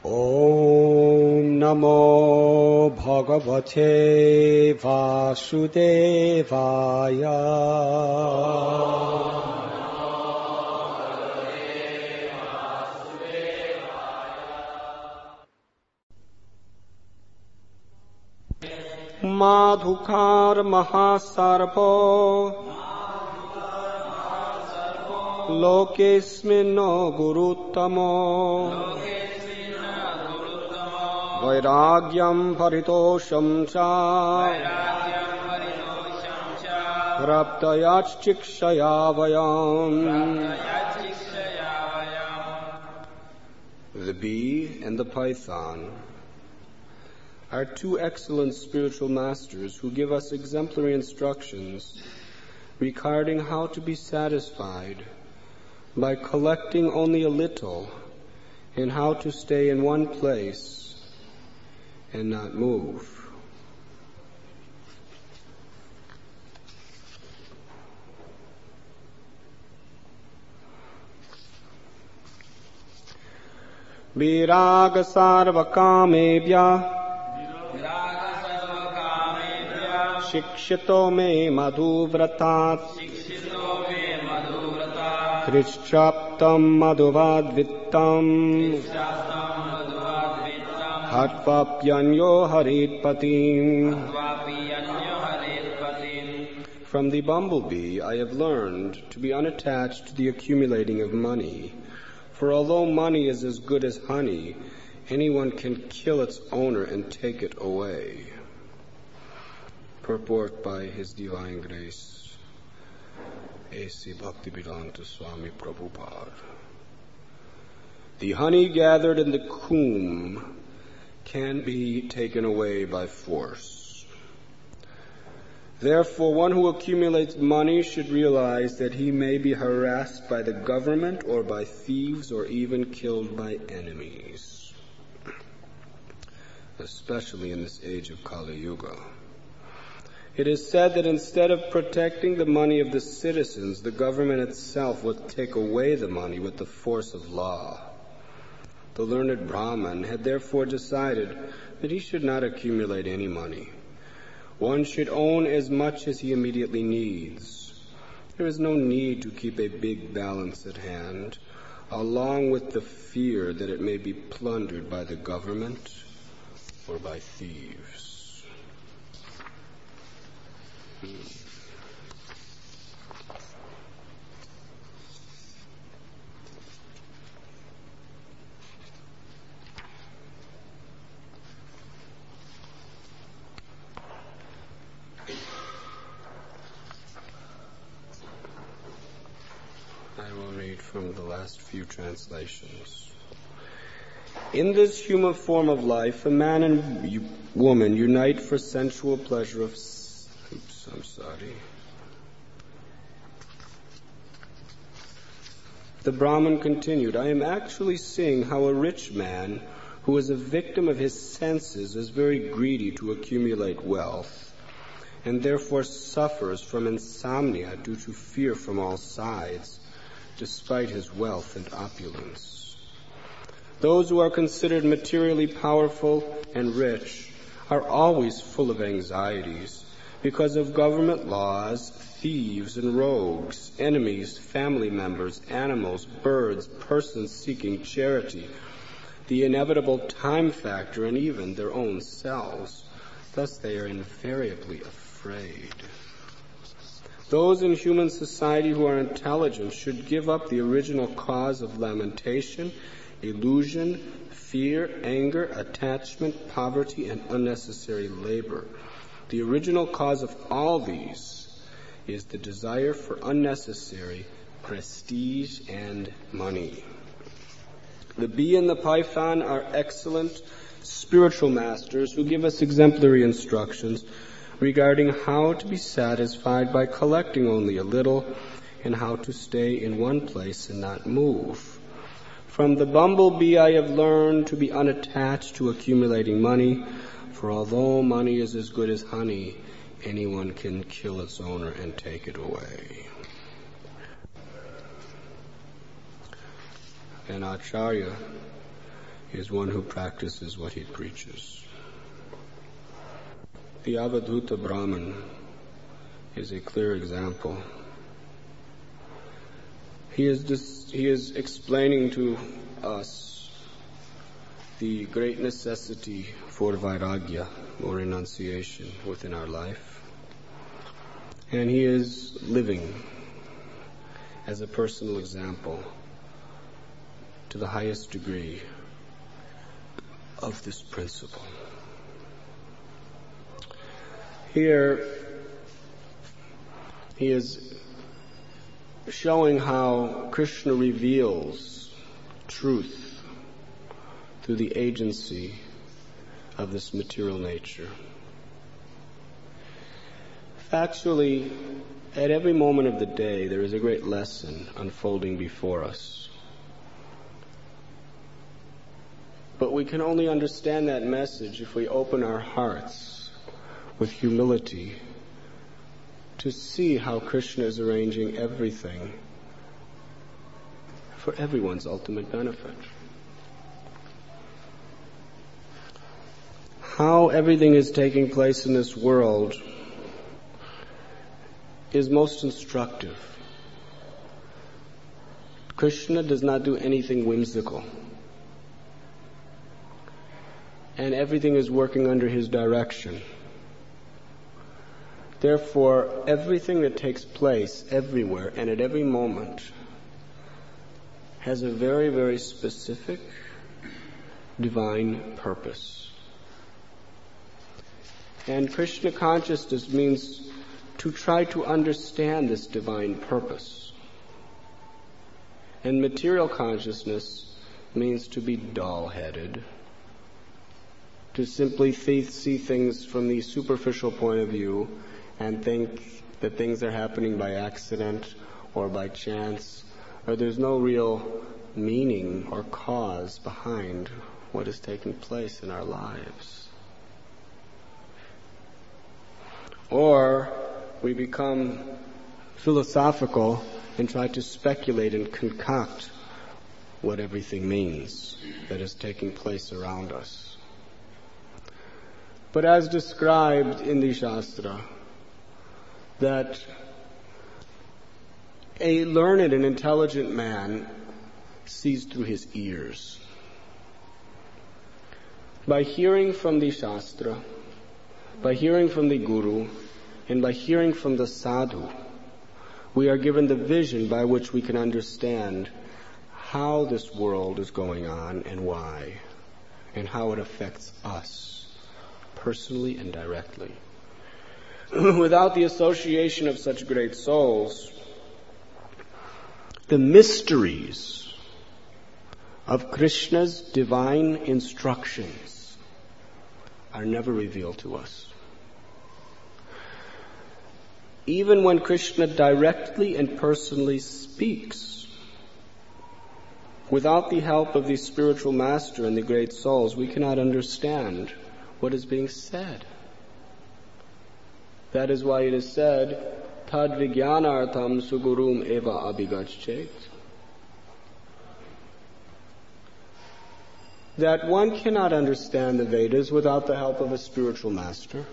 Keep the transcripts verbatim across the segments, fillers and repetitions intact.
Om Namo Bhagavate Vasudevaya. Madhukar Mahasarpo Lokesmino Guruttamo Vairagyam Paritosham Cha Praptayachikshayavayam. The bee and the python are two excellent spiritual masters who give us exemplary instructions regarding how to be satisfied by collecting only a little and how to stay in one place and not move. Viraga sarva kamebhya Shikshito me madhuvratat Krishchaptam madhuvadvittam Hatvapyanyo haritpatim. From the bumblebee I have learned to be unattached to the accumulating of money. For although money is as good as honey, anyone can kill its owner and take it away. Purport by His Divine Grace, A C Bhaktivedanta Swami Prabhupada. The honey gathered in the comb can be taken away by force. Therefore, one who accumulates money should realize that he may be harassed by the government or by thieves or even killed by enemies, especially in this age of Kali Yuga. It is said that instead of protecting the money of the citizens, the government itself will take away the money with the force of law. The learned Brahman had therefore decided that he should not accumulate any money. One should own as much as he immediately needs. There is no need to keep a big balance at hand, along with the fear that it may be plundered by the government or by thieves. Hmm. From the last few translations. In this human form of life, a man and woman unite for sensual pleasure of... Oops, I'm sorry. The Brahmin continued, I am actually seeing how a rich man who is a victim of his senses is very greedy to accumulate wealth and therefore suffers from insomnia due to fear from all sides, despite his wealth and opulence. Those who are considered materially powerful and rich are always full of anxieties because of government laws, thieves and rogues, enemies, family members, animals, birds, persons seeking charity, the inevitable time factor, and even their own selves. Thus they are invariably afraid. Those in human society who are intelligent should give up the original cause of lamentation, illusion, fear, anger, attachment, poverty, and unnecessary labor. The original cause of all these is the desire for unnecessary prestige and money. The bee and the python are excellent spiritual masters who give us exemplary instructions regarding how to be satisfied by collecting only a little and how to stay in one place and not move. From the bumblebee I have learned to be unattached to accumulating money, for although money is as good as honey, anyone can kill its owner and take it away. And Acharya, is one who practices what he preaches. The Avadhuta Brahman is a clear example. He is, dis- he is explaining to us the great necessity for vairagya, or renunciation, within our life. And he is living as a personal example to the highest degree of this principle. Here, he is showing how Krishna reveals truth through the agency of this material nature. Factually, at every moment of the day, there is a great lesson unfolding before us. But we can only understand that message if we open our hearts with humility to see how Krishna is arranging everything for everyone's ultimate benefit. How everything is taking place in this world is most instructive. Krishna does not do anything whimsical. And everything is working under his direction. Therefore, everything that takes place everywhere and at every moment has a very, very specific divine purpose. And Krishna consciousness means to try to understand this divine purpose. And material consciousness means to be dull-headed, to simply th- see things from the superficial point of view and think that things are happening by accident or by chance, or there's no real meaning or cause behind what is taking place in our lives. Or we become philosophical and try to speculate and concoct what everything means that is taking place around us. But as described in the Shastra, that a learned and intelligent man sees through his ears. By hearing from the Shastra, by hearing from the Guru, and by hearing from the Sadhu, we are given the vision by which we can understand how this world is going on and why, and how it affects us, personally and directly. Without the association of such great souls, the mysteries of Krishna's divine instructions are never revealed to us. Even when Krishna directly and personally speaks, without the help of the spiritual master and the great souls, we cannot understand what is being said. That is why it is said, Tad vijnanartham sugurum eva abhigachet. That one cannot understand the Vedas without the help of a spiritual master.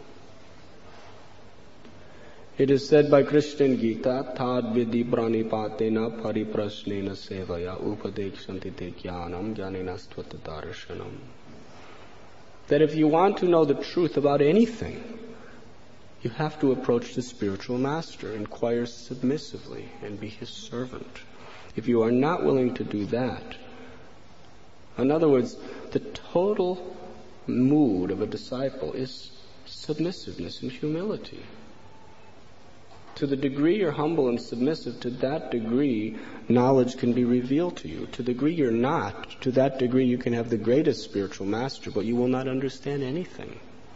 It is said by Krishna in Gita, Tad vidhi pranipatena pariprasnena sevaya upadekshanti te jnanam jnanena stvata darshanam. That if you want to know the truth about anything, you have to approach the spiritual master, inquire submissively, and be his servant. If you are not willing to do that, in other words, the total mood of a disciple is submissiveness and humility. To the degree you're humble and submissive, to that degree knowledge can be revealed to you. To the degree you're not, to that degree you can have the greatest spiritual master, but you will not understand anything.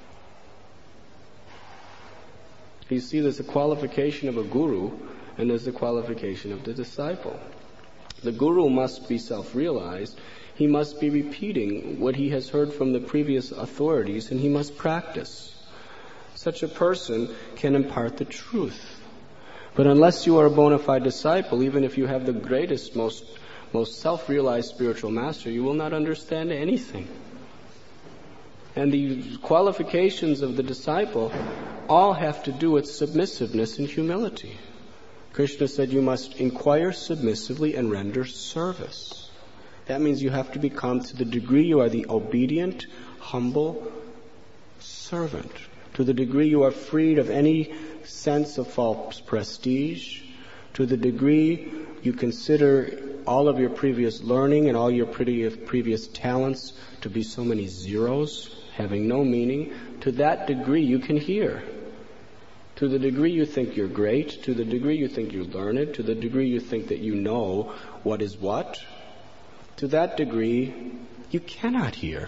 You see, there's a qualification of a guru, and there's the qualification of the disciple. The guru must be self-realized. He must be repeating what he has heard from the previous authorities, and he must practice. Such a person can impart the truth. But unless you are a bona fide disciple, even if you have the greatest, most most self-realized spiritual master, you will not understand anything. And the qualifications of the disciple all have to do with submissiveness and humility. Krishna said you must inquire submissively and render service. That means you have to become, to the degree you are the obedient, humble servant, to the degree you are freed of any sense of false prestige, to the degree you consider all of your previous learning and all your previous talents to be so many zeros, having no meaning, to that degree you can hear. To the degree you think you're great, to the degree you think you're learned, to the degree you think that you know what is what, to that degree you cannot hear.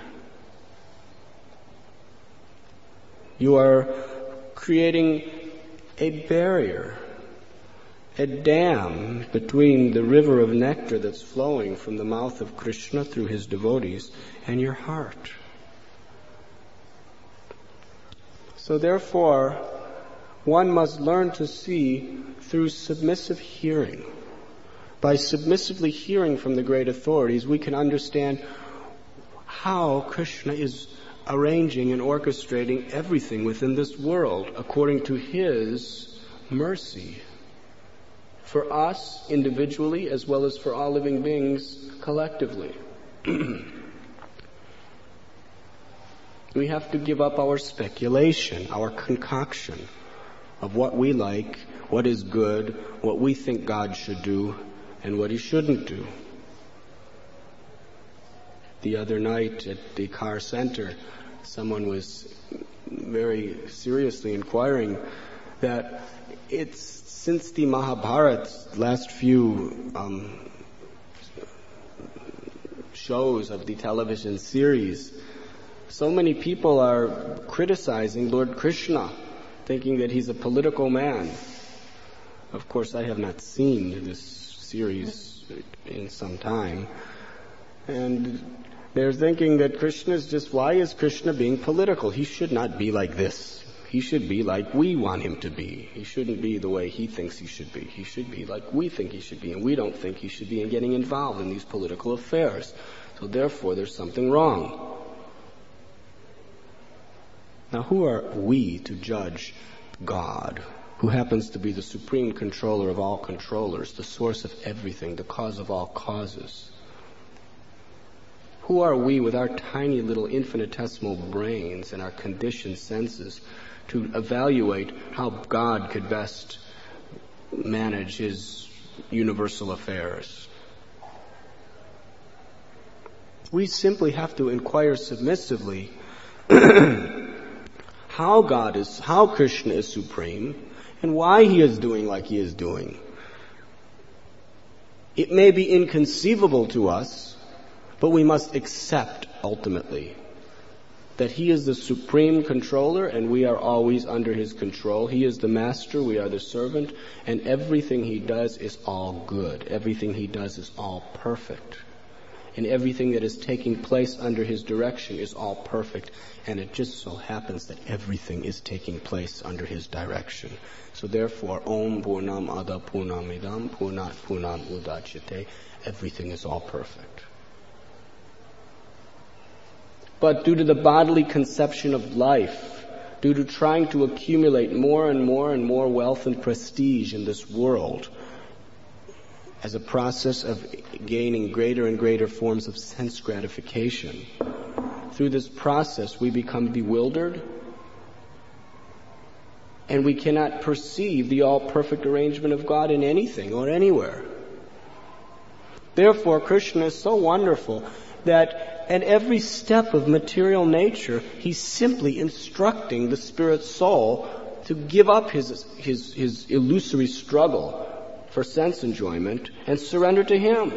You are creating a barrier, a dam between the river of nectar that's flowing from the mouth of Krishna through his devotees and your heart. So therefore, one must learn to see through submissive hearing. By submissively hearing from the great authorities, we can understand how Krishna is arranging and orchestrating everything within this world according to his mercy for us individually as well as for all living beings collectively. We have to give up our speculation, our concoction of what we like, what is good, what we think God should do, and what he shouldn't do. The other night at the car center, someone was very seriously inquiring that it's since the Mahabharata, last few um, shows of the television series, so many people are criticizing Lord Krishna, thinking that he's a political man. Of course, I have not seen this series in some time. And they're thinking that Krishna is just, why is Krishna being political? He should not be like this. He should be like we want him to be. He shouldn't be the way he thinks he should be. He should be like we think he should be, and we don't think he should be in getting involved in these political affairs. So therefore, there's something wrong. Now, who are we to judge God, who happens to be the supreme controller of all controllers, the source of everything, the cause of all causes? Who are we with our tiny little infinitesimal brains and our conditioned senses to evaluate how God could best manage his universal affairs? We simply have to inquire submissively how God is, how Krishna is supreme, and why he is doing like he is doing. It may be inconceivable to us, but we must accept ultimately that he is the supreme controller and we are always under his control. He is the master, we are the servant, and everything he does is all good. Everything he does is all perfect. And everything that is taking place under his direction is all perfect. And it just so happens that everything is taking place under his direction. So therefore, Om Purnam Ada Purnamidam Purnat Purnam Udachyate, everything is all perfect. But due to the bodily conception of life, due to trying to accumulate more and more and more wealth and prestige in this world, as a process of gaining greater and greater forms of sense gratification, through this process we become bewildered and we cannot perceive the all-perfect arrangement of God in anything or anywhere. Therefore, Krishna is so wonderful that at every step of material nature, he's simply instructing the spirit soul to give up his, his, his illusory struggle for sense enjoyment and surrender to him.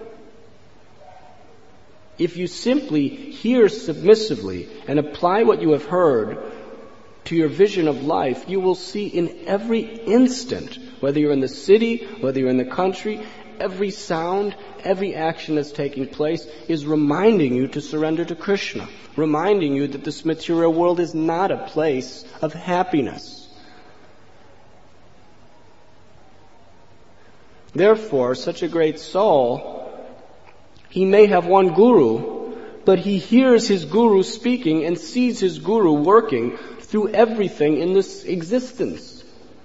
If you simply hear submissively and apply what you have heard to your vision of life, you will see in every instant, whether you're in the city, whether you're in the country, every sound, every action that's taking place is reminding you to surrender to Krishna, reminding you that this material world is not a place of happiness. Therefore, such a great soul He may have one guru, but he hears his guru speaking and sees his guru working through everything in this existence.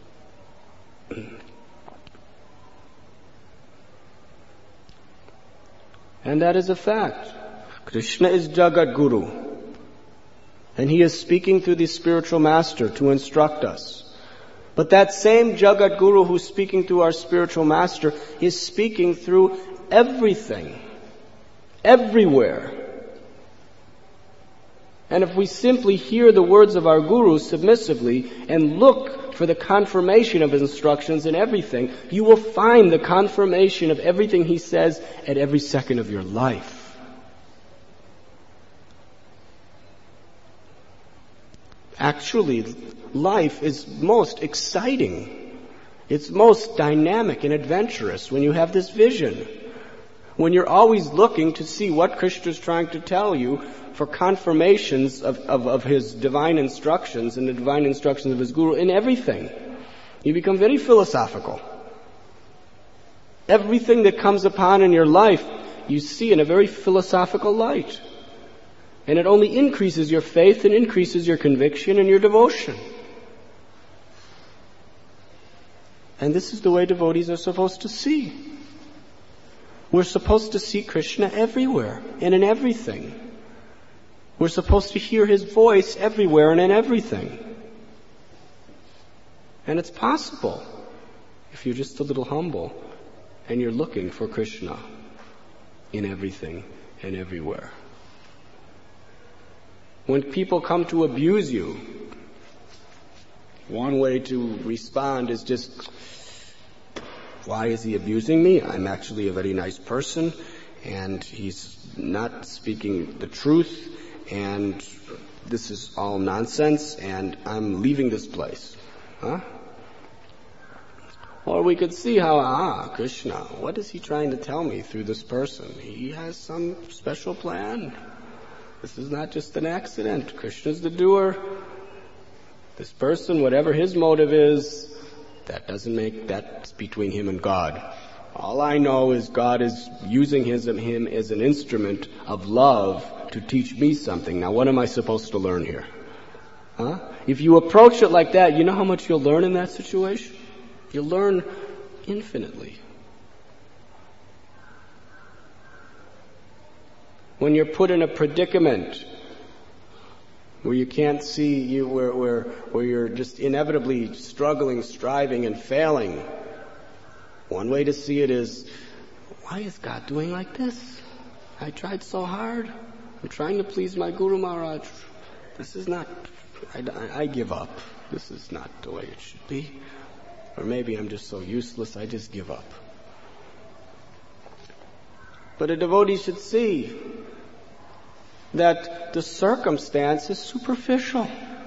And that is a fact. Krishna is Jagat Guru. And he is speaking through the spiritual master to instruct us. But that same Jagat Guru who's speaking through our spiritual master is speaking through everything. Everywhere. And if we simply hear the words of our Guru submissively and look for the confirmation of his instructions in everything, you will find the confirmation of everything he says at every second of your life. Actually, life is most exciting. It's most dynamic and adventurous when you have this vision. When you're always looking to see what Krishna is trying to tell you for confirmations of, of, of his divine instructions and the divine instructions of his guru in everything. You become very philosophical. Everything that comes upon in your life, you see in a very philosophical light. And it only increases your faith and increases your conviction and your devotion. And this is the way devotees are supposed to see. We're supposed to see Krishna everywhere and in everything. We're supposed to hear his voice everywhere and in everything. And it's possible if you're just a little humble and you're looking for Krishna in everything and everywhere. When people come to abuse you, one way to respond is just, why is he abusing me? I'm actually a very nice person, and he's not speaking the truth, and this is all nonsense, and I'm leaving this place. Huh? Or we could see how, ah, Krishna, what is he trying to tell me through this person? He has some special plan. This is not just an accident. Krishna's the doer. This person, whatever his motive is, that doesn't make, that's between him and God. All I know is God is using his, him as an instrument of love to teach me something. Now what am I supposed to learn here? Huh? If you approach it like that, you know how much you'll learn in that situation? You'll learn infinitely. When you're put in a predicament where you can't see, you, where, where, where you're just inevitably struggling, striving, and failing, one way to see it is, why is God doing like this? I tried so hard. I'm trying to please my Guru Maharaj. This is not, I, I give up. This is not the way it should be. Or maybe I'm just so useless, I just give up. But a devotee should see that the circumstance is superficial.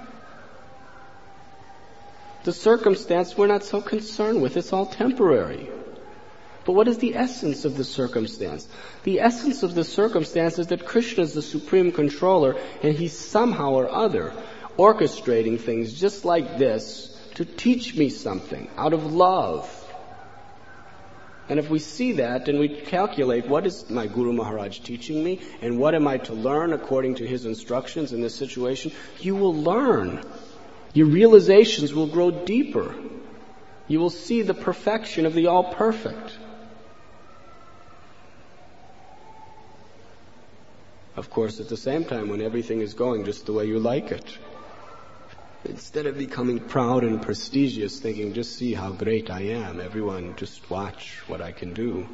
The circumstance we're not so concerned with. It's all temporary. But what is the essence of the circumstance? The essence of the circumstance is that Krishna is the supreme controller, and he's somehow or other orchestrating things just like this to teach me something out of love. And if we see that and we calculate what is my Guru Maharaj teaching me and what am I to learn according to his instructions in this situation, you will learn. Your realizations will grow deeper. You will see the perfection of the all-perfect. Of course, at the same time, when everything is going just the way you like it, instead of becoming proud and prestigious, thinking, just see how great I am, everyone just watch what I can do,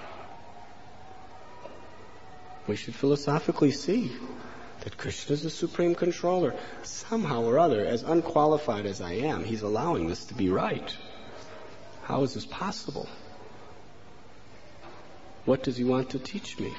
we should philosophically see that Krishna is the supreme controller. Somehow or other, as unqualified as I am, he's allowing this to be right. How is this possible? What does he want to teach me?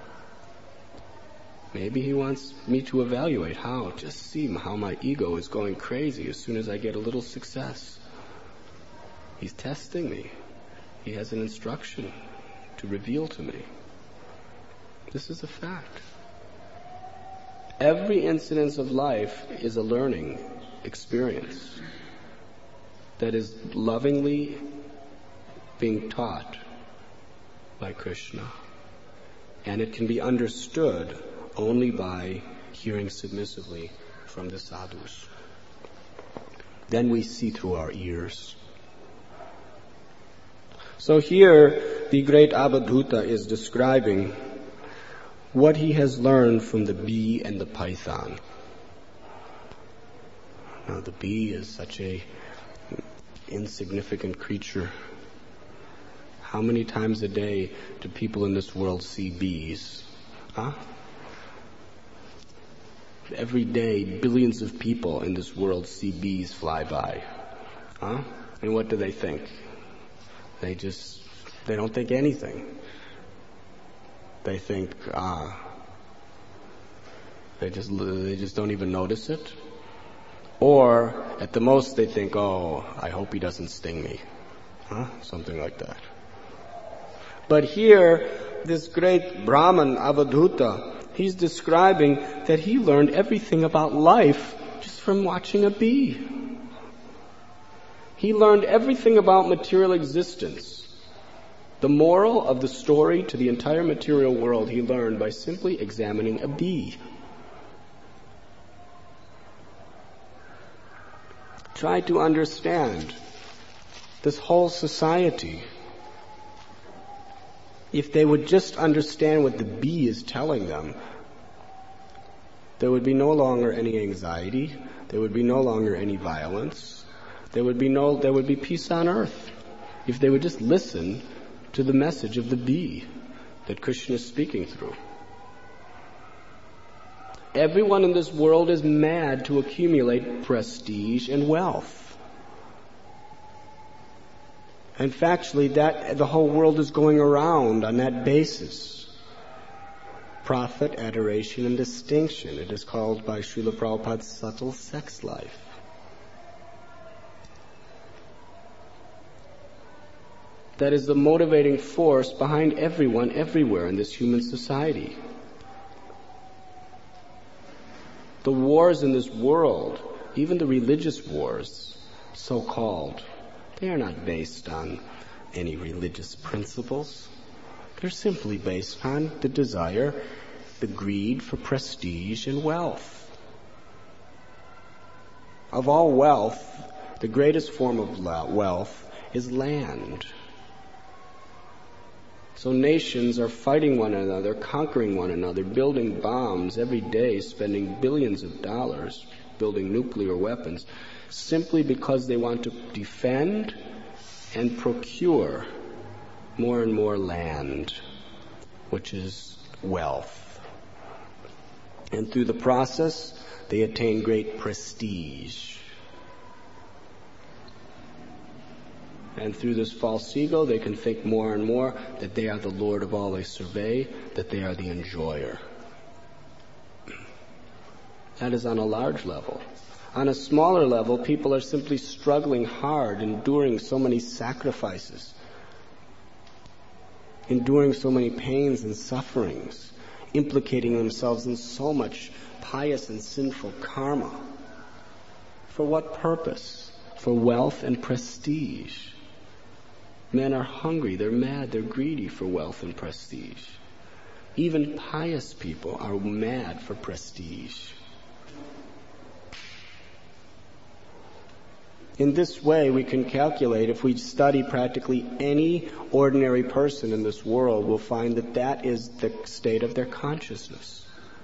Maybe he wants me to evaluate how, just see how my ego is going crazy as soon as I get a little success. He's testing me. He has an instruction to reveal to me. This is a fact. Every incidence of life is a learning experience that is lovingly being taught by Krishna. and it can be understood only by hearing submissively from the sadhus. Then we see through our ears. So here, the great Avadhuta is describing what he has learned from the bee and the python. Now, the bee is such a insignificant creature. How many times a day do people in this world see bees? Huh? Every day, billions of people in this world see bees fly by. Huh? And what do they think? They just, they don't think anything. They think, ah, they just, they just don't even notice it. Or, at the most, they think, oh, I hope he doesn't sting me. Huh? Something like that. But here, this great Brahman, Avadhuta, he's describing that he learned everything about life just from watching a bee. He learned everything about material existence. The moral of the story to the entire material world he learned by simply examining a bee. Try to understand this whole society. If they would just understand what the bee is telling them, there would be no longer any anxiety, there would be no longer any violence, there would be no, there would be peace on earth. If they would just listen to the message of the bee that Krishna is speaking through. Everyone in this world is mad to accumulate prestige and wealth. And factually, that the whole world is going around on that basis. Profit, adoration, and distinction. It is called by Srila Prabhupada's subtle sex life. That is the motivating force behind everyone, everywhere in this human society. The wars in this world, even the religious wars, so-called, they are not based on any religious principles. They're simply based on the desire, the greed for prestige and wealth. Of all wealth, the greatest form of wealth is land. So nations are fighting one another, conquering one another, building bombs every day, spending billions of dollars building nuclear weapons, simply because they want to defend and procure more and more land, which is wealth. And through the process, they attain great prestige. And through this false ego, they can think more and more that they are the Lord of all they survey, that they are the enjoyer. That is on a large level. On a smaller level, people are simply struggling hard, enduring so many sacrifices, enduring so many pains and sufferings, implicating themselves in so much pious and sinful karma. For what purpose? For wealth and prestige. Men are hungry, they're mad, they're greedy for wealth and prestige. Even pious people are mad for prestige. In this way, we can calculate, if we study practically any ordinary person in this world, we'll find that that is the state of their consciousness.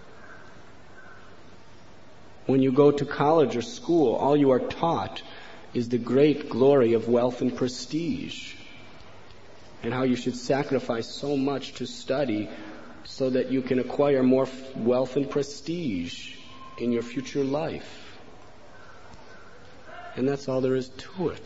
When you go to college or school, all you are taught is the great glory of wealth and prestige, and how you should sacrifice so much to study so that you can acquire more wealth and prestige in your future life. And that's all there is to it.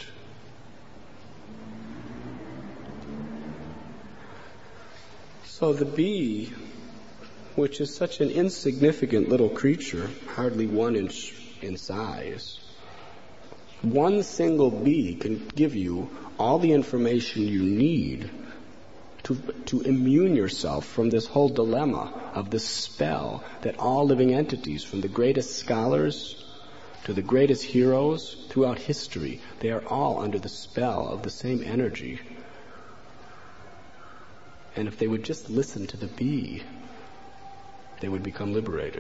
So the bee, which is such an insignificant little creature, hardly one inch in size, one single bee can give you all the information you need to, to immune yourself from this whole dilemma of the spell that all living entities, from the greatest scholars to the greatest heroes throughout history, they are all under the spell of the same energy. And if they would just listen to the bee, they would become liberated.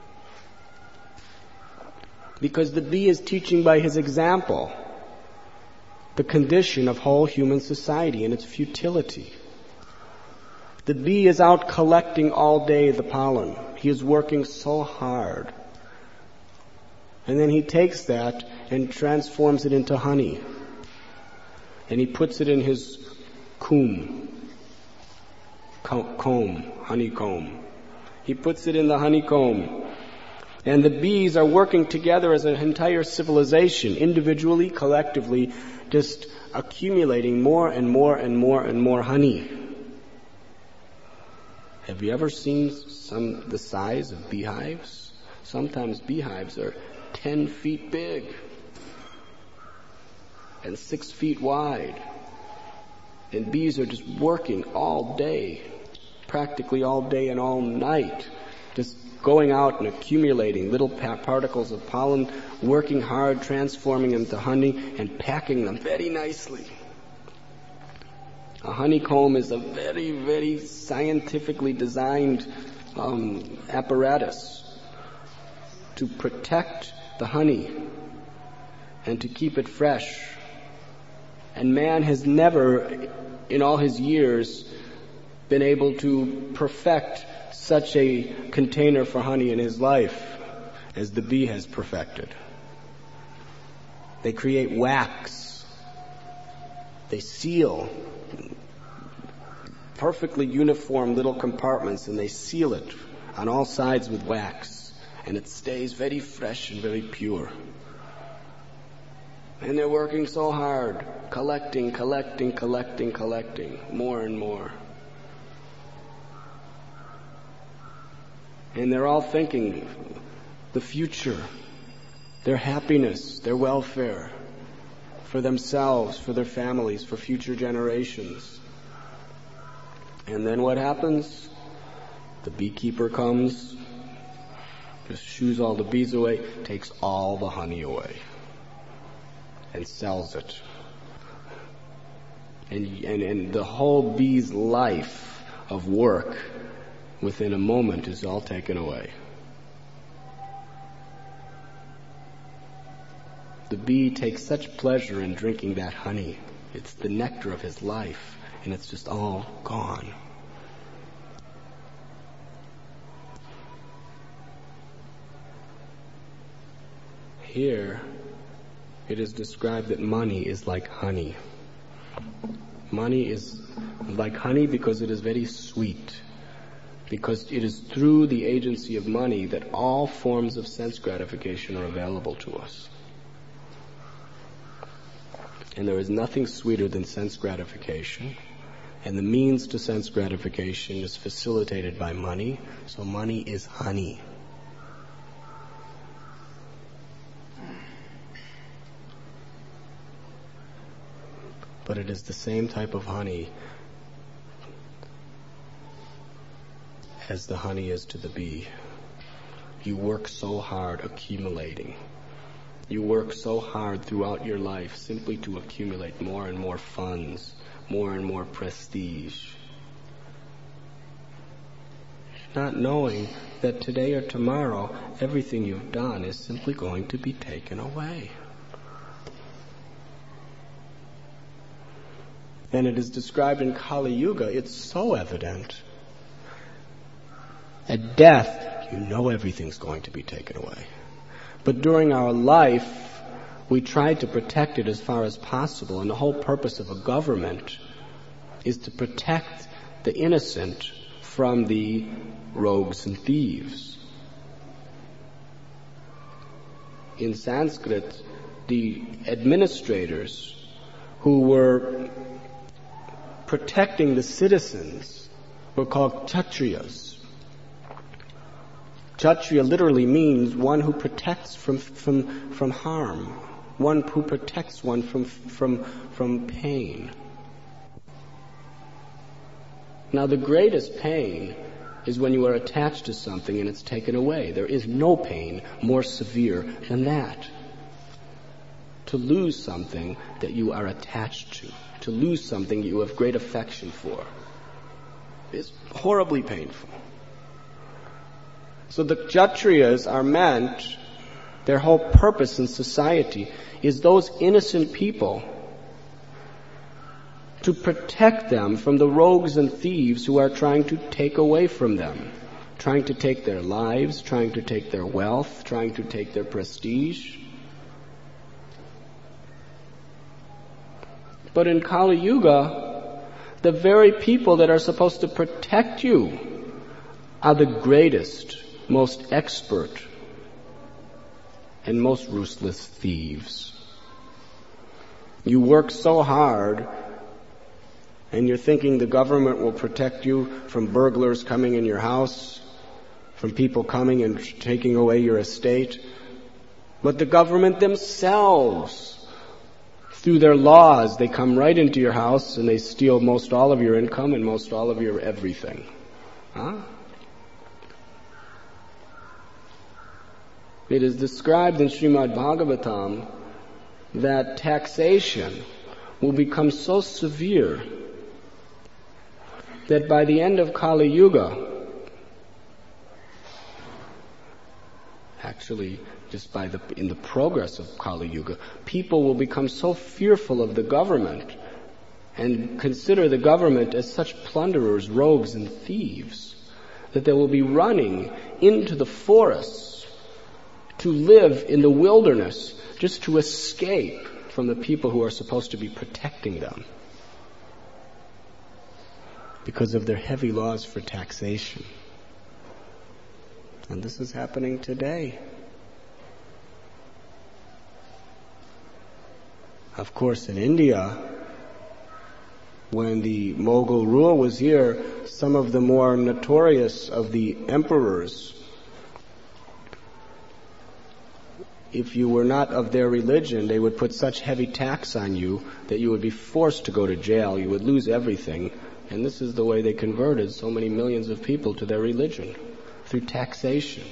Because the bee is teaching by his example the condition of whole human society and its futility. The bee is out collecting all day the pollen. He is working so hard. And then he takes that and transforms it into honey. And he puts it in his comb. Comb, honeycomb. He puts it in the honeycomb. And the bees are working together as an entire civilization, individually, collectively, just accumulating more and more and more and more honey. Have you ever seen some the size of beehives? Sometimes beehives are ten feet big and six feet wide. And bees are just working all day, practically all day and all night, just going out and accumulating little pa- particles of pollen, working hard, transforming them to honey, and packing them very nicely. A honeycomb is a very, very scientifically designed um, apparatus to protect the honey and to keep it fresh. And man has never, in all his years, been able to perfect such a container for honey in his life as the bee has perfected. They create wax. They seal perfectly uniform little compartments, and they seal it on all sides with wax, and it stays very fresh and very pure. And they're working so hard, collecting, collecting, collecting, collecting, more and more. And they're all thinking the future, their happiness, their welfare, for themselves, for their families, for future generations. And then what happens? The beekeeper comes, just shoos all the bees away, takes all the honey away, and sells it. And, and, and the whole bee's life of work within a moment is all taken away. The bee takes such pleasure in drinking that honey. It's the nectar of his life, and it's just all gone. Here, it is described that money is like honey. Money is like honey because it is very sweet. Because it is through the agency of money that all forms of sense gratification are available to us. And there is nothing sweeter than sense gratification. And the means to sense gratification is facilitated by money. So money is honey. But it is the same type of honey as the honey is to the bee. You work so hard accumulating. You work so hard throughout your life simply to accumulate more and more funds, more and more prestige. Not knowing that today or tomorrow, everything you've done is simply going to be taken away. And it is described in Kali Yuga, it's so evident. At death, you know everything's going to be taken away. But during our life, we try to protect it as far as possible, and the whole purpose of a government is to protect the innocent from the rogues and thieves. In Sanskrit, the administrators who were protecting the citizens were called Kshatriyas. Kshatriya literally means one who protects from from from harm, one who protects one from from from pain. Now, the greatest pain is when you are attached to something and it's taken away. There is no pain more severe than that. To lose something that you are attached to, to lose something you have great affection for. is horribly painful. So the Kshatriyas are meant, their whole purpose in society is those innocent people, to protect them from the rogues and thieves who are trying to take away from them, trying to take their lives, trying to take their wealth, trying to take their prestige. But in Kali Yuga, the very people that are supposed to protect you are the greatest, most expert, and most ruthless thieves. You work so hard, and you're thinking the government will protect you from burglars coming in your house, from people coming and taking away your estate. But the government themselves, through their laws, they come right into your house and they steal most all of your income and most all of your everything. Huh? It is described in Srimad Bhagavatam that taxation will become so severe that by the end of Kali Yuga, actually just by the in the progress of Kali Yuga, people will become so fearful of the government and consider the government as such plunderers, rogues, and thieves that they will be running into the forests to live in the wilderness just to escape from the people who are supposed to be protecting them because of their heavy laws for taxation. And this is happening today. Of course, in India, when the Mughal rule was here, some of the more notorious of the emperors, if you were not of their religion, they would put such heavy tax on you that you would be forced to go to jail. You would lose everything. And this is the way they converted so many millions of people to their religion, through taxation.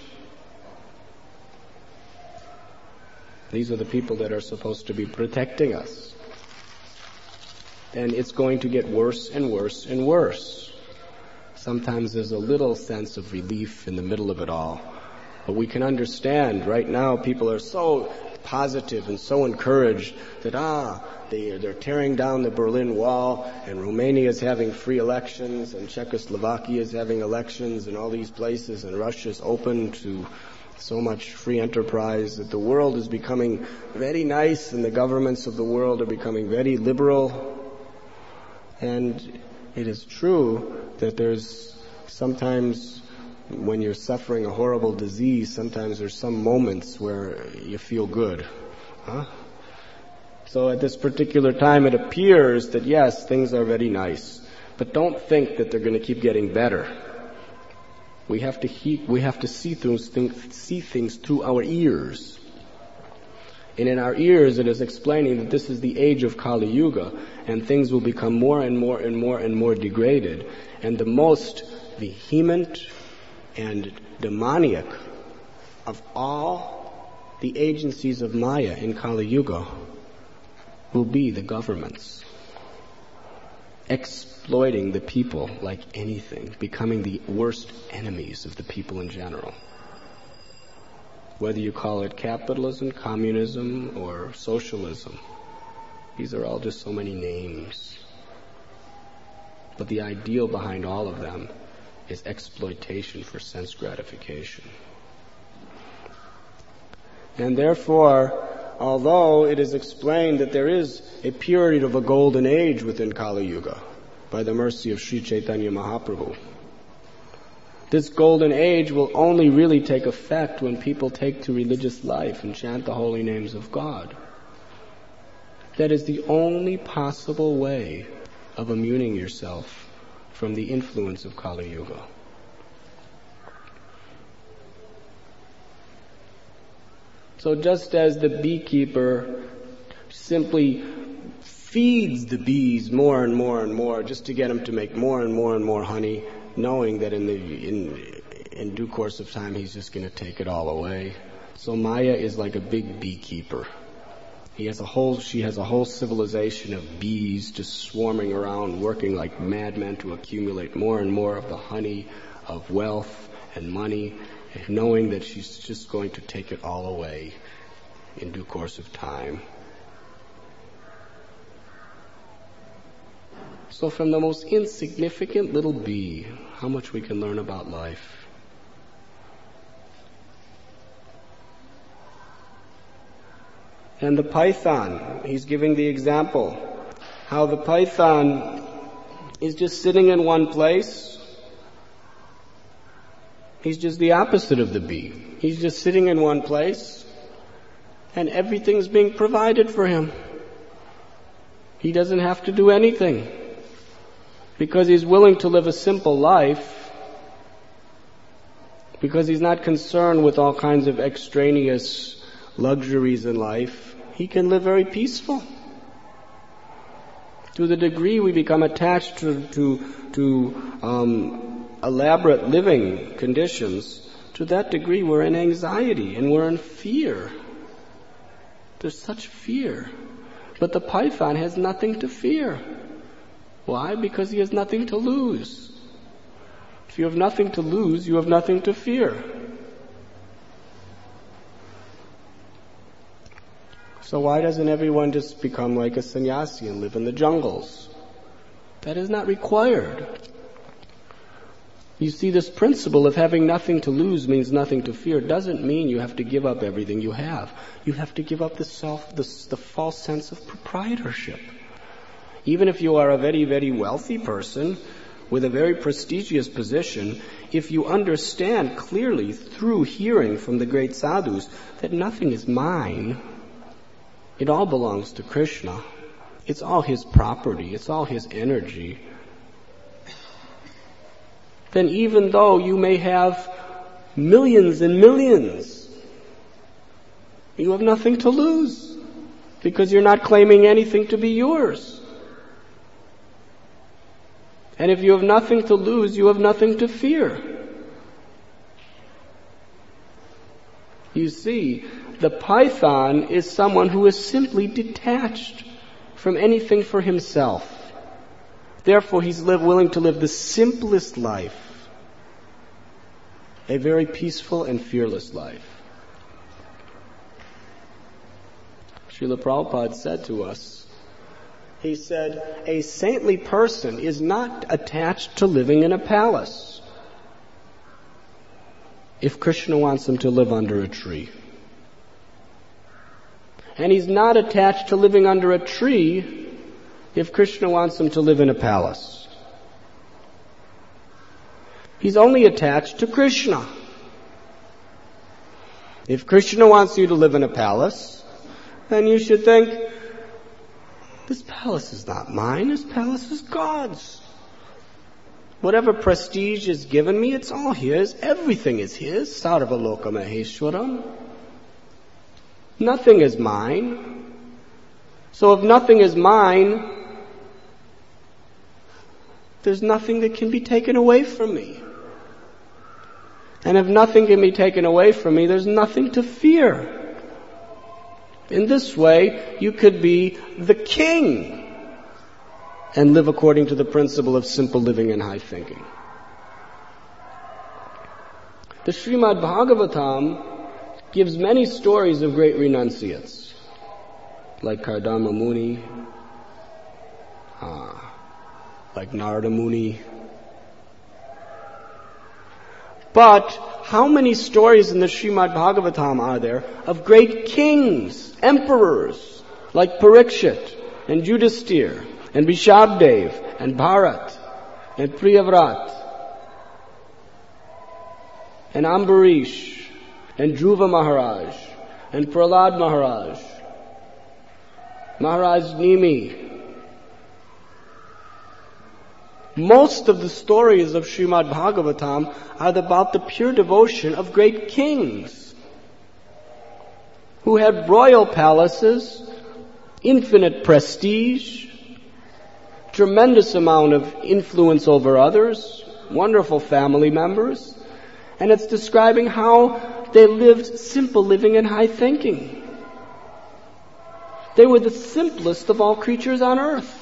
These are the people that are supposed to be protecting us. And it's going to get worse and worse and worse. Sometimes there's a little sense of relief in the middle of it all. But we can understand right now people are so positive and so encouraged that, ah, they, they're tearing down the Berlin Wall, and Romania is having free elections, and Czechoslovakia is having elections, and all these places, and Russia's open to so much free enterprise, that the world is becoming very nice, and the governments of the world are becoming very liberal. And it is true that there's sometimes, when you're suffering a horrible disease, sometimes there's some moments where you feel good. Huh? So at this particular time it appears that yes, things are very nice. But don't think that they're going to keep getting better. We have to he- we have to see things, think, see things through our ears. And in our ears it is explaining that this is the age of Kali Yuga, and things will become more and more and more and more degraded. And the most vehement and demoniac of all the agencies of Maya in Kali Yuga will be the governments, exploiting the people like anything, becoming the worst enemies of the people in general. Whether you call it capitalism, communism, or socialism, these are all just so many names. But the ideal behind all of them is exploitation for sense gratification. And therefore, although it is explained that there is a period of a golden age within Kali Yuga by the mercy of Sri Chaitanya Mahaprabhu, this golden age will only really take effect when people take to religious life and chant the holy names of God. That is the only possible way of immuning yourself from the influence of Kali Yuga. So just as the beekeeper simply feeds the bees more and more and more just to get them to make more and more and more honey, knowing that in the in in due course of time he's just going to take it all away. So Maya is like a big beekeeper. He has a whole, she has a whole civilization of bees just swarming around, working like madmen to accumulate more and more of the honey of wealth and money, and knowing that she's just going to take it all away in due course of time. So from the most insignificant little bee, how much we can learn about life. And the python, he's giving the example, how the python is just sitting in one place. He's just the opposite of the bee. He's just sitting in one place, and everything's being provided for him. He doesn't have to do anything, because he's willing to live a simple life, because he's not concerned with all kinds of extraneous luxuries in life. He can live very peaceful. To the degree we become attached to to, to um, elaborate living conditions, to that degree we're in anxiety and we're in fear. There's such fear. But the python has nothing to fear. Why? Because he has nothing to lose. If you have nothing to lose, you have nothing to fear. So why doesn't everyone just become like a sannyasi and live in the jungles? That is not required. You see, this principle of having nothing to lose means nothing to fear doesn't mean you have to give up everything you have. You have to give up the self, the, the false sense of proprietorship. Even if you are a very, very wealthy person with a very prestigious position, if you understand clearly through hearing from the great sadhus that nothing is mine, it all belongs to Krishna. It's all his property. It's all his energy. Then even though you may have millions and millions, you have nothing to lose because you're not claiming anything to be yours. And if you have nothing to lose, you have nothing to fear. You see, the python is someone who is simply detached from anything for himself. Therefore, he's live, willing to live the simplest life, a very peaceful and fearless life. Srila Prabhupada said to us, he said, a saintly person is not attached to living in a palace if Krishna wants him to live under a tree. And he's not attached to living under a tree if Krishna wants him to live in a palace. He's only attached to Krishna. If Krishna wants you to live in a palace, then you should think, this palace is not mine, this palace is God's. Whatever prestige is given me, it's all his. Everything is his. Sarvaloka Maheshwaram. Nothing is mine. So if nothing is mine, there's nothing that can be taken away from me. And if nothing can be taken away from me, there's nothing to fear. In this way, you could be the king and live according to the principle of simple living and high thinking. The Srimad Bhagavatam gives many stories of great renunciates, like Kardama Muni, uh, like Narada Muni. But how many stories in the Srimad Bhagavatam are there of great kings, emperors, like Parikshit and Yudhisthira and Rishabdev and Bharat and Priyavrat and Ambarish and Dhruva Maharaj and Prahlad Maharaj, Maharaj Nimi. Most of the stories of Srimad Bhagavatam are about the pure devotion of great kings who had royal palaces, infinite prestige, tremendous amount of influence over others, wonderful family members, and it's describing how they lived simple living and high thinking. They were the simplest of all creatures on earth.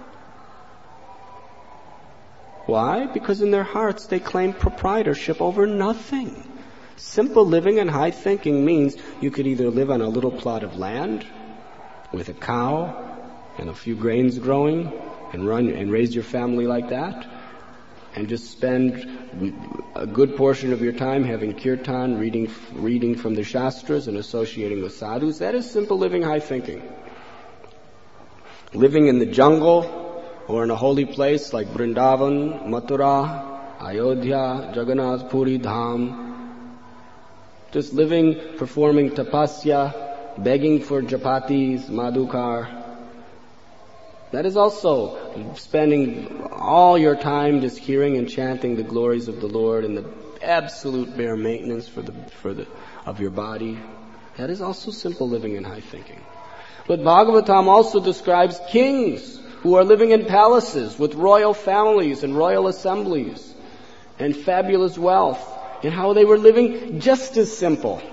Why? Because in their hearts they claimed proprietorship over nothing. Simple living and high thinking means you could either live on a little plot of land with a cow and a few grains growing and run and raise your family like that, and just spend a good portion of your time having kirtan, reading reading from the Shastras and associating with sadhus. That is simple living, high thinking. Living in the jungle or in a holy place like Vrindavan, Mathura, Ayodhya, Jagannath Puri Dham. Just living, performing tapasya, begging for japatis, madhukar. That is also spending all your time just hearing and chanting the glories of the Lord and the absolute bare maintenance for the for the of your body. That is also simple living and high thinking. But Bhagavatam also describes kings who are living in palaces with royal families and royal assemblies and fabulous wealth, and how they were living just as simple.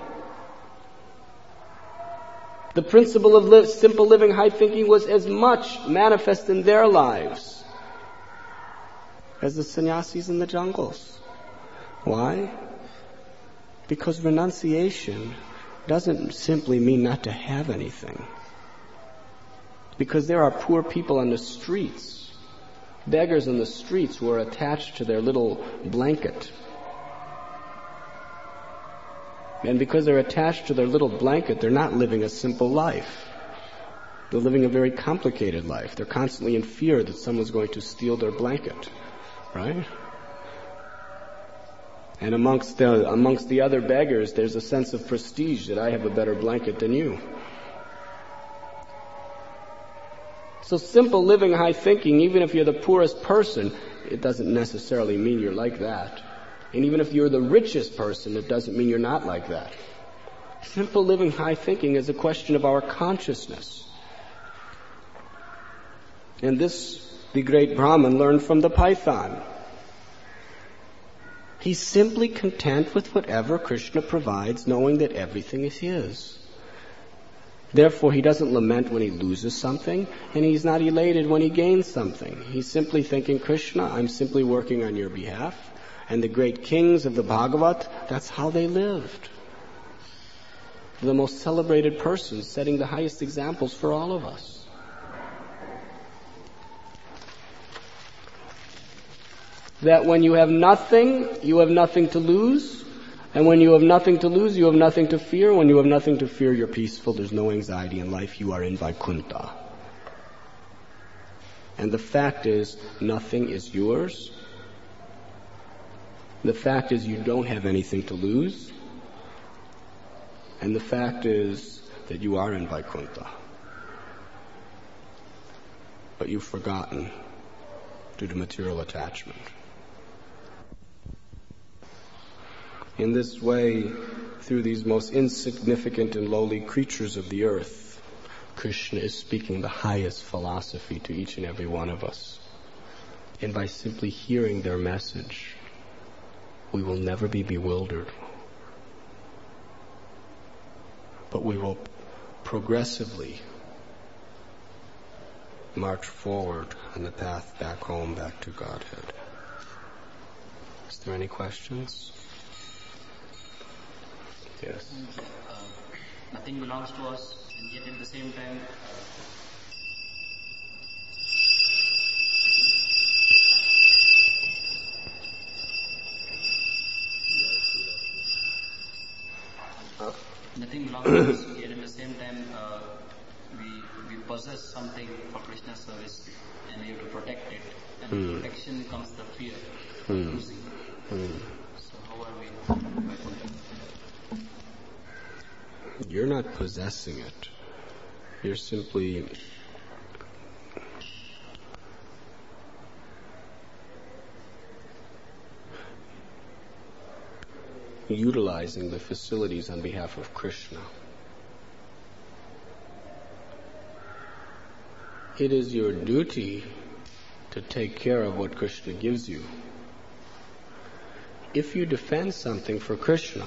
The principle of li- simple living, high thinking was as much manifest in their lives as the sannyasis in the jungles. Why? Because renunciation doesn't simply mean not to have anything. Because there are poor people on the streets, beggars on the streets who are attached to their little blanket. And because they're attached to their little blanket, they're not living a simple life. They're living a very complicated life. They're constantly in fear that someone's going to steal their blanket, right? And amongst the, amongst the other beggars, there's a sense of prestige that I have a better blanket than you. So simple living, high thinking, even if you're the poorest person, it doesn't necessarily mean you're like that. And even if you're the richest person, it doesn't mean you're not like that. Simple living, high thinking is a question of our consciousness. And this, the great Brahman learned from the Python. He's simply content with whatever Krishna provides, knowing that everything is his. Therefore, he doesn't lament when he loses something, and he's not elated when he gains something. He's simply thinking, Krishna, I'm simply working on your behalf. And the great kings of the Bhagavat, that's how they lived. The most celebrated persons, setting the highest examples for all of us. That when you have nothing, you have nothing to lose. And when you have nothing to lose, you have nothing to fear. When you have nothing to fear, you're peaceful. There's no anxiety in life. You are in Vaikuntha. And the fact is, nothing is yours. The fact is, you don't have anything to lose. And the fact is that you are in Vaikuntha. But you've forgotten due to material attachment. In this way, through these most insignificant and lowly creatures of the earth, Krishna is speaking the highest philosophy to each and every one of us. And by simply hearing their message, we will never be bewildered. But we will progressively march forward on the path back home, back to Godhead. Is there any questions? Yes. Uh, nothing belongs to us, and yet at the same time, uh, nothing belongs to us, yet at the same time, uh, we we possess something for Krishna's service, and we have to protect it. And hmm. with protection comes the fear Hmm. of losing. Hmm. So how are we? You're not possessing it. You're simply utilizing the facilities on behalf of Krishna. It is your duty to take care of what Krishna gives you. If you defend something for Krishna,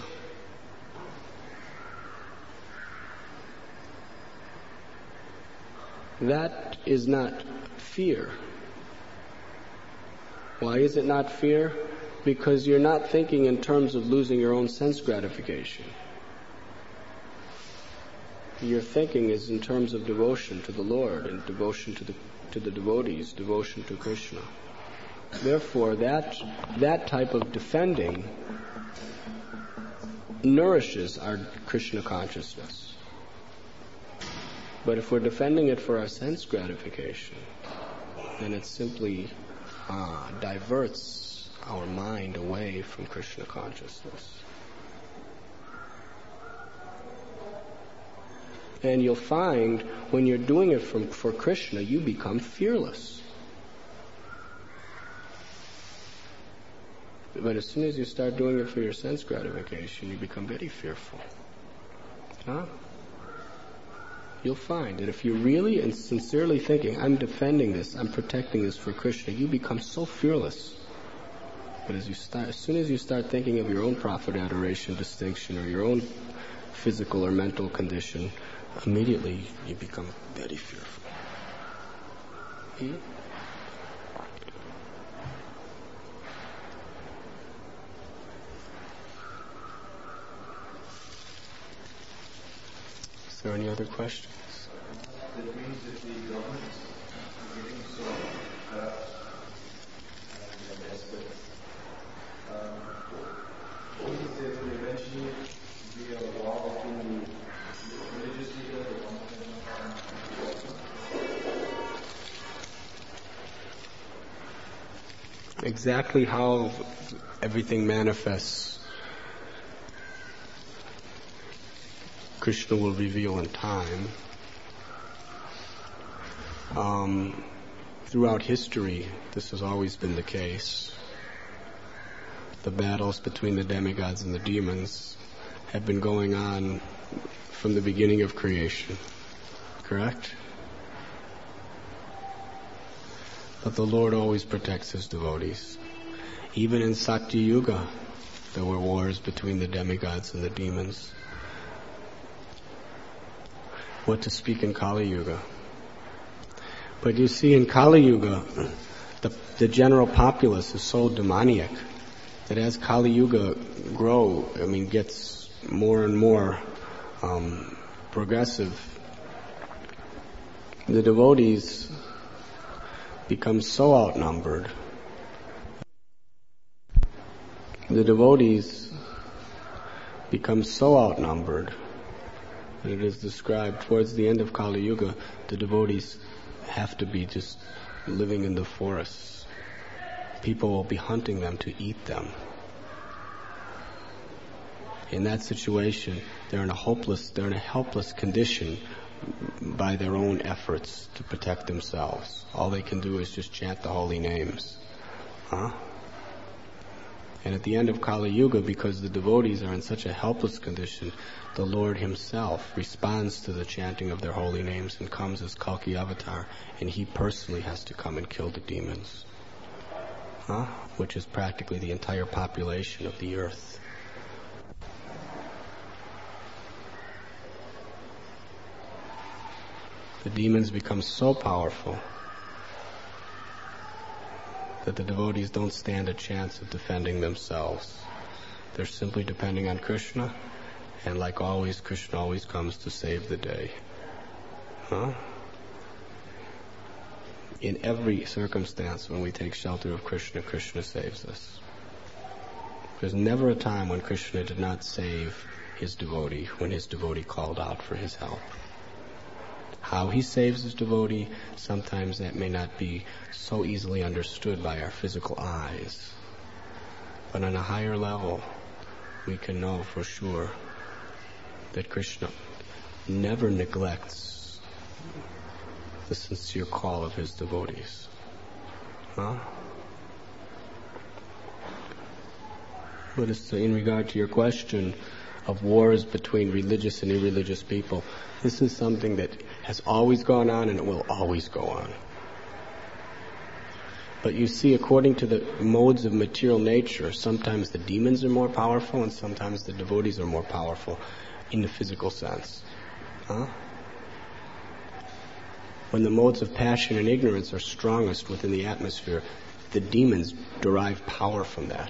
That is not fear. Why is it not fear? Because you're not thinking in terms of losing your own sense gratification. Your thinking is in terms of devotion to the Lord and devotion to the to the devotees, devotion to Krishna. Therefore, that that type of defending nourishes our Krishna consciousness. But if we're defending it for our sense gratification, then it simply uh, diverts our mind away from Krishna consciousness. And you'll find when you're doing it from, for Krishna, you become fearless. But as soon as you start doing it for your sense gratification, you become very fearful. Huh? You'll find that if you're really and sincerely thinking, I'm defending this, I'm protecting this for Krishna, you become so fearless. But as you start, as soon as you start thinking of your own profit, adoration, distinction, or your own physical or mental condition, immediately you become very fearful. Hmm? Is there any other questions? That means that the government is getting so corrupt and desperate. Um, what is there will eventually be a war between the religious leader, the one Exactly how everything manifests, Krishna will reveal in time. Um, throughout history, this has always been the case. The battles between the demigods and the demons have been going on from the beginning of creation. Correct? But the Lord always protects His devotees. Even in Satya Yuga, there were wars between the demigods and the demons. What to speak in Kali Yuga? But you see, in Kali Yuga, the, the general populace is so demoniac that as Kali Yuga grow, I mean, gets more and more um, progressive, the devotees become so outnumbered. The devotees become so outnumbered that it is described towards the end of Kali Yuga, the devotees have to be just living in the forests. People will be hunting them to eat them. In that situation, they're in a hopeless, they're in a helpless condition by their own efforts to protect themselves. All they can do is just chant the holy names. Huh? And at the end of Kali Yuga, because the devotees are in such a helpless condition, the Lord Himself responds to the chanting of their holy names and comes as Kalki Avatar, and He personally has to come and kill the demons. Huh? Which is practically the entire population of the earth. The demons become so powerful that the devotees don't stand a chance of defending themselves. They're simply depending on Krishna, and like always, Krishna always comes to save the day. Huh? In every circumstance, when we take shelter of Krishna, Krishna saves us. There's never a time when Krishna did not save His devotee, when His devotee called out for His help. How He saves His devotee, sometimes that may not be so easily understood by our physical eyes. But on a higher level, we can know for sure that Krishna never neglects the sincere call of His devotees. Huh? But as to, in regard to your question of wars between religious and irreligious people, this is something that has always gone on and it will always go on. But you see, according to the modes of material nature, sometimes the demons are more powerful and sometimes the devotees are more powerful in the physical sense. Huh? when the modes of passion and ignorance are strongest within the atmosphere, the demons derive power from that.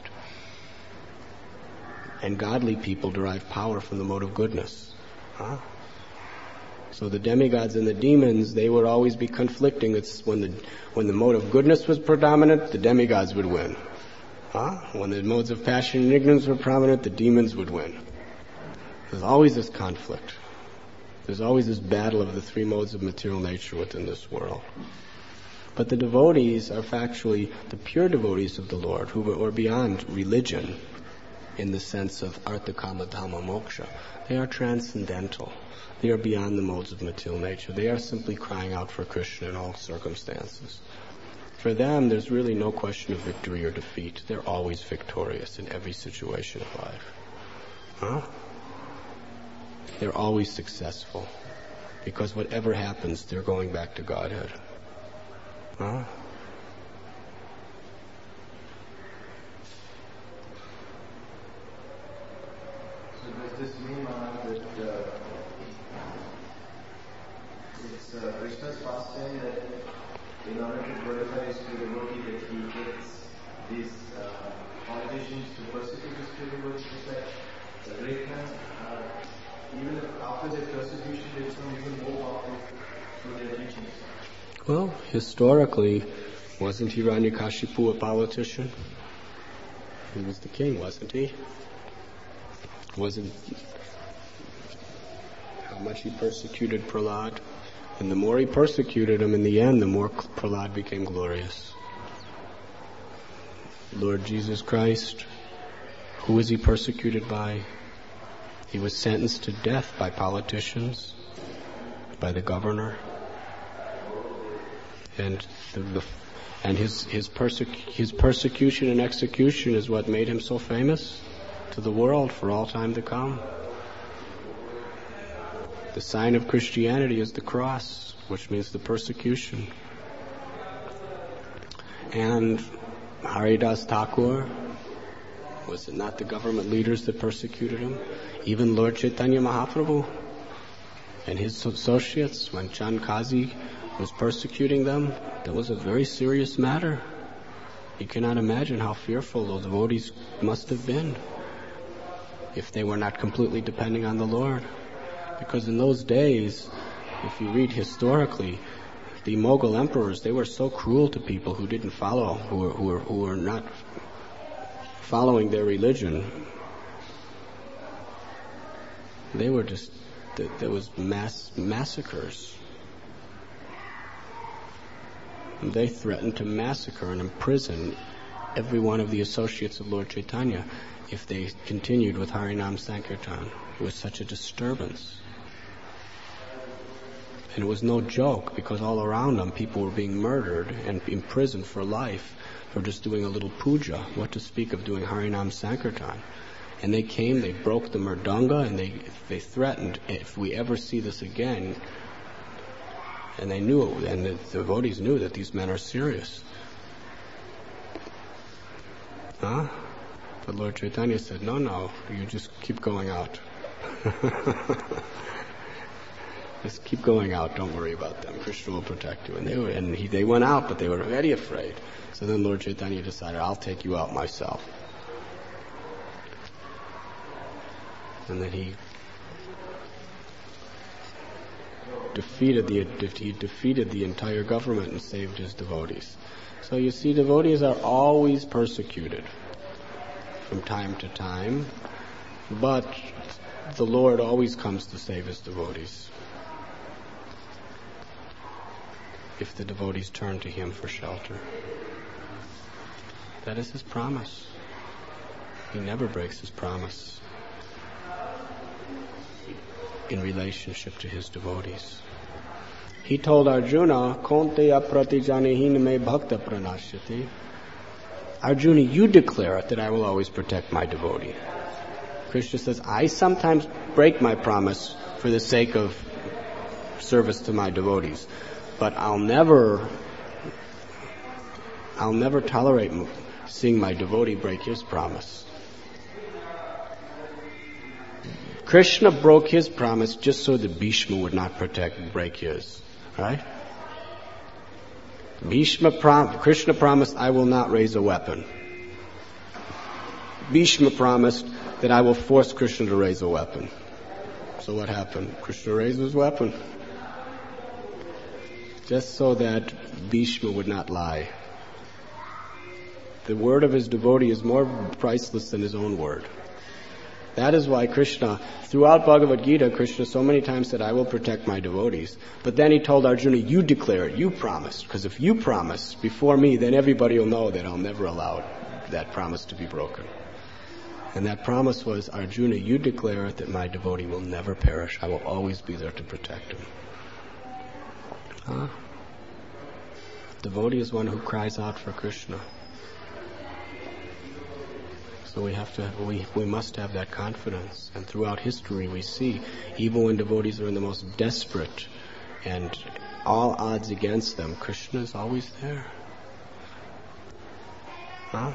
And godly people derive power from the mode of goodness. Huh? So the demigods and the demons, they would always be conflicting. It's when the when the mode of goodness was predominant, the demigods would win. Huh? When the modes of passion and ignorance were prominent, the demons would win. There's always this conflict. There's always this battle of the three modes of material nature within this world. But the devotees are factually the pure devotees of the Lord, who are beyond religion in the sense of artha, kama, dhamma, moksha. They are transcendental. They are beyond the modes of material nature. They are simply crying out for Krishna in all circumstances. For them, there's really no question of victory or defeat. They're always victorious in every situation of life. Huh? They're always successful. Because whatever happens, they're going back to Godhead. Huh? So does this mean, Maharaj, that uh, it's uh, Krishna's pastime that in order to glorify his pure devotee, that he gets these uh, politicians to persecute his pure devotee, just like the great man, uh, even if after their persecution, they become even more powerful through their teachings? Well, historically, wasn't Hiranyakashipu a politician? He was the king, wasn't he? Wasn't how much he persecuted Prahlad? And the more he persecuted him, in the end, the more Prahlad became glorious. Lord Jesus Christ, who was he persecuted by? He was sentenced to death by politicians, by the governor. And the, the, and his his, persec- his persecution and execution is what made him so famous to the world for all time to come. The sign of Christianity is the cross, which means the persecution. And Haridas Thakur, was it not the government leaders that persecuted him? Even Lord Chaitanya Mahaprabhu and his associates, when Chand Kazi was persecuting them, that was a very serious matter. You cannot imagine how fearful those devotees must have been if they were not completely depending on the Lord. Because in those days, if you read historically, the Mughal emperors, they were so cruel to people who didn't follow, who were, who were, who were not following their religion. They were just, there was mass massacres. And they threatened to massacre and imprison every one of the associates of Lord Chaitanya if they continued with Harinam Sankirtan. It was such a disturbance. And it was no joke, because all around them people were being murdered and imprisoned for life for just doing a little puja, what to speak of doing Harinam Sankirtan. And they came, they broke the mridanga, and they they threatened, if we ever see this again, and they knew, and the devotees knew that these men are serious. Huh? But Lord Chaitanya said, no, no, you just keep going out. Just keep going out, don't worry about them. Krishna will protect you. And they were, and he, they went out, but they were very afraid. So then Lord Chaitanya decided, I'll take you out myself. And then he defeated the he defeated the entire government and saved his devotees. So you see, devotees are always persecuted from time to time, but the Lord always comes to save his devotees if the devotees turn to him for shelter. That is his promise. He never breaks his promise in relationship to his devotees. He told Arjuna, Konteya pratijanehin me bhakta pranashyati. Arjuna, you declare it that I will always protect my devotee. Krishna says, I sometimes break my promise for the sake of service to my devotees, but I'll never, I'll never tolerate seeing my devotee break his promise. Krishna broke his promise just so that Bhishma would not protect and break his. Right? Bhishma prom- Krishna promised, I will not raise a weapon. Bhishma promised that I will force Krishna to raise a weapon. So what happened? Krishna raised his weapon. Just so that Bhishma would not lie. The word of his devotee is more priceless than his own word. That is why Krishna, throughout Bhagavad Gita, Krishna so many times said, I will protect my devotees. But then he told Arjuna, you declare it, you promise. Because if you promise before me, then everybody will know that I'll never allow that promise to be broken. And that promise was, Arjuna, you declare it that my devotee will never perish. I will always be there to protect him. Huh? Devotee is one who cries out for Krishna. So we have to, we, we must have that confidence. And throughout history we see, even when devotees are in the most desperate and all odds against them, Krishna is always there. Huh?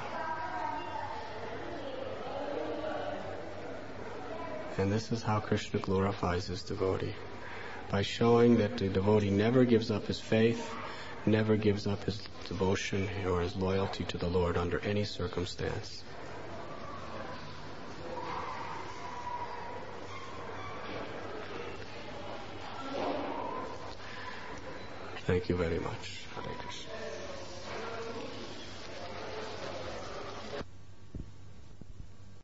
And this is how Krishna glorifies his devotee. By showing that the devotee never gives up his faith, never gives up his devotion or his loyalty to the Lord under any circumstance. Thank you very much. Hare Krishna.